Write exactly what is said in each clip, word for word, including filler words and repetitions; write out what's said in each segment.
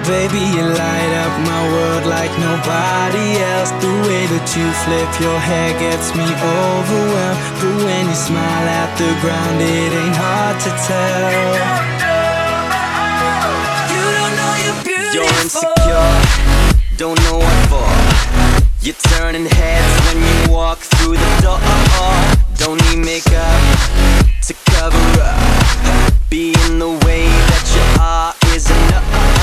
Baby, you light up my world like nobody else. The way that you flip your hair gets me overwhelmed. But when you smile at the ground, it ain't hard to tell. You don't know you're beautiful. You're insecure, don't know what for. You're turning heads when you walk through the door. Don't need makeup to cover up. Being the way that you are is enough.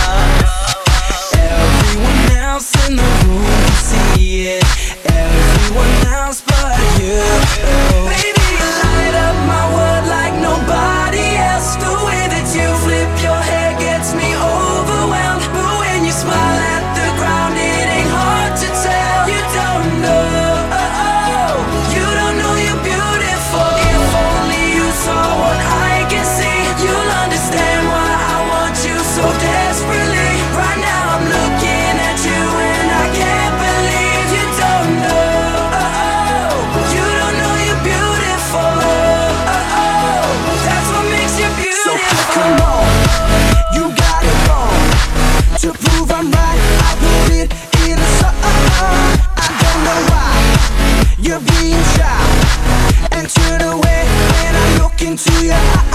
Everyone else in the room can see it. Everyone else but you. Baby, you light up my world like nobody else. The way that you flip your hair gets me overwhelmed. But when you smile at the ground, it ain't hard to tell. You don't know, you don't know you're beautiful. If only you saw what I can see, you'll understand why I want you so desperately. Right now I'm looking at you and I can't believe you don't know, you don't know you're beautiful. That's what makes you beautiful. So come on, you got it wrong. To prove I'm right, I put it in a song. I don't know why you're being shy and turn away when I look into your eyes.